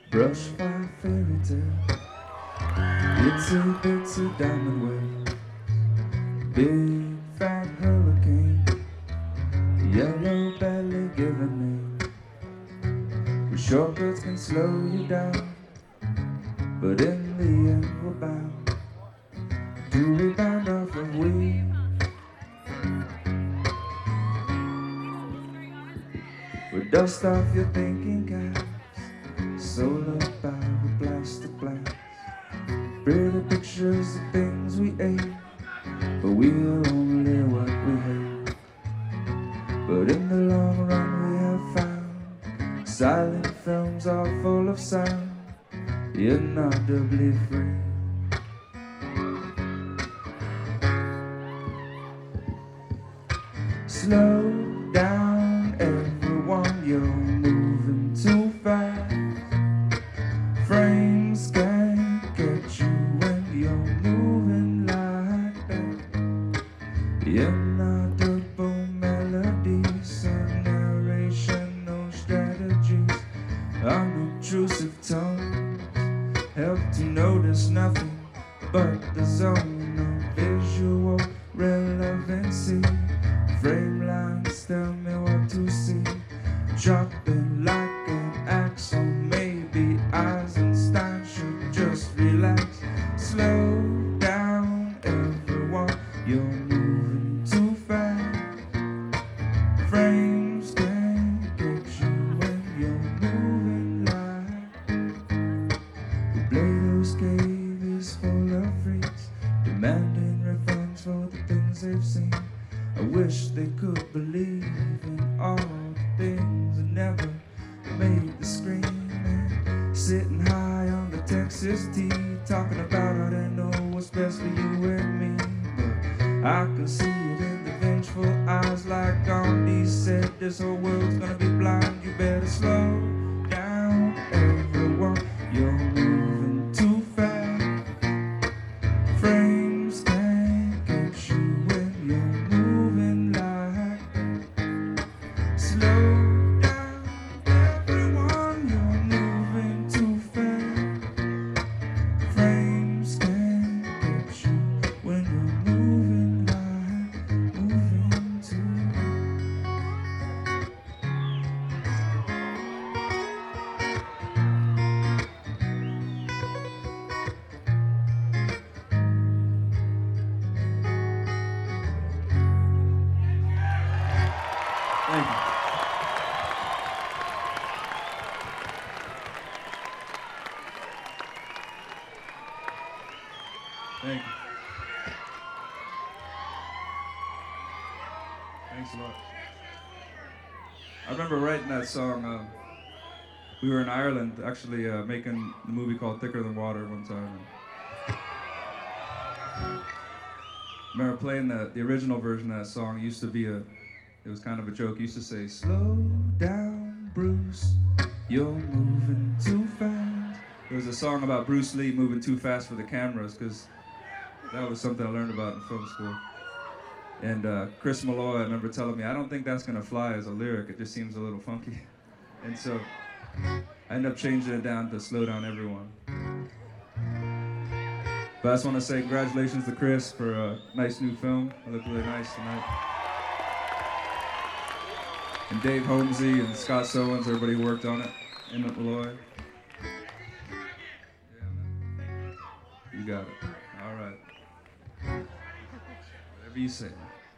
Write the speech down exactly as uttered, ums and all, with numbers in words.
Brush fire fairy tale, itsy bitsy diamond wave, big fat hurricane, yellow belly giving me. Shortcuts can slow you down, but in the end we're bound to rebound off of we. We dust off your thinking caps, solar power with plastic glass, pretty pictures of things we ate, but we're only what we hate. But in the long run we have found silent films are full of sound, inaudibly free. Slow down everyone, you're moving too fast. Frames can't get you when you're moving like that. Inaudible melodies, and narration, no strategies, unobtrusive tones help to notice nothing but the zone of visual relevancy. Frame lines tell me what to see, dropping like an axle. Maybe Eisenstein should just relax. Slow down everyone, you're moving too fast. Frames can't get you when you're moving like. Plato's cave is full of freaks, demanding revenge for the things they've seen. I wish they could believe in all the things that never made the screen. And sitting high on the Texas T, talking about how they know what's best for you and me. But I can see it in the vengeful eyes, like Gandhi said, this whole world's gonna be blind. You better slow down everyone, you're moving too fast. Frames can't get you when you're moving like that. Slow down everyone, you're moving too fast. Frames can't get you when you're moving like, moving too Thank you. Thank you. Thanks a lot. I remember writing that song. Uh, we were in Ireland, actually uh, making the movie called Thicker Than Water one time. And I remember playing the, the original version of that song. It used to be a, it was kind of a joke. It used to say, slow down, Bruce, you're moving too fast. It was a song about Bruce Lee moving too fast for the cameras, because that was something I learned about in film school. And uh, Chris Malloy, I remember telling me, I don't think that's gonna fly as a lyric, it just seems a little funky. And so I ended up changing it down to slow down everyone. But I just want to say congratulations to Chris for a nice new film. I look really nice tonight. And Dave Holmesy and Scott Sowens, everybody who worked on it. Emmett Malloy. Yeah, man. You got it. All right. Whatever you say.